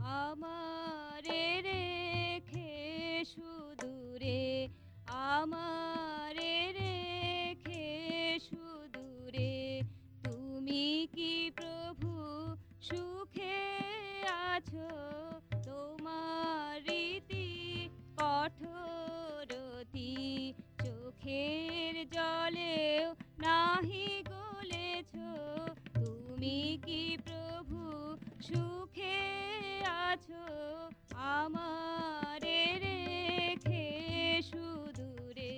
আমারে রেখে সুদূরে, আমারে রেখে সুদূরে, তুমি কি প্রভু সুখে আছো? তোমার রীতি কঠোরতি চোখের জলেও নাহি গলেছ। তুমি কি প্রভু সুখে আছো? আমারে রেখে সুদূরে।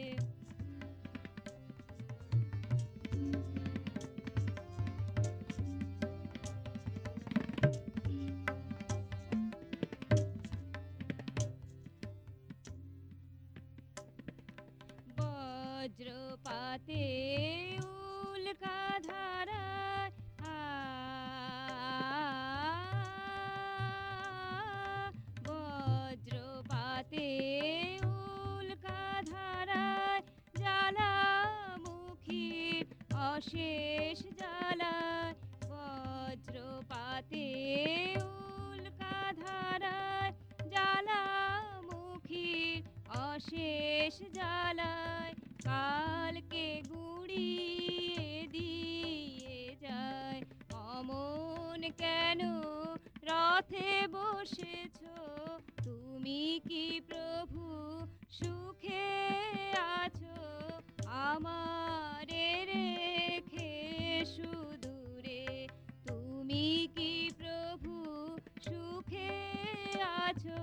বজ্রপাতে উল্কা ধারায় বজ্রপাতে উল্কা ধারায় জ্বালামুখীর অশেষ জ্বালায়। বজ্রপাতে উল্কা ধারায় জ্বালামুখীর অশেষ জ্বালায়। কালকে গুড়িয়ে দিয়ে যায়, অমন কেন রথে বসেছ? তুমি কি প্রভু সুখে আছো? আমারে রেখে সুদূরে, তুমি কি প্রভু সুখে আছো?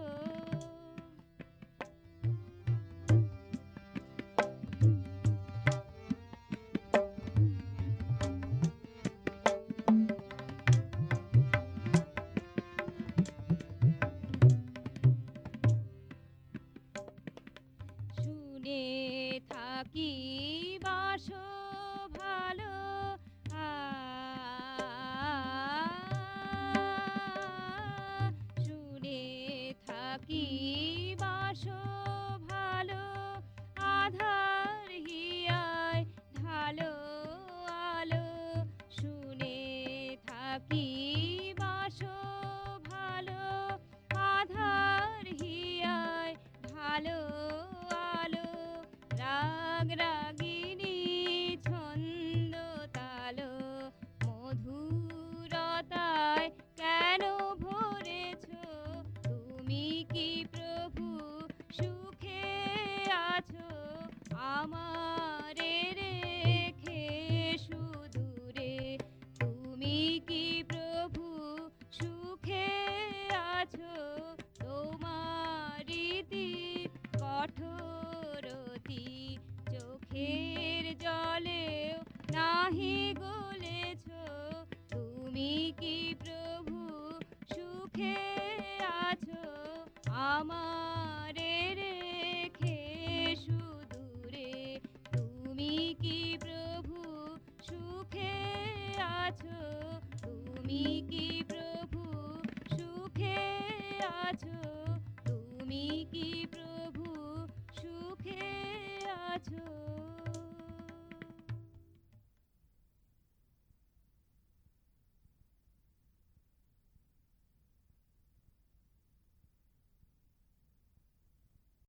শুনে থাকি বাসনা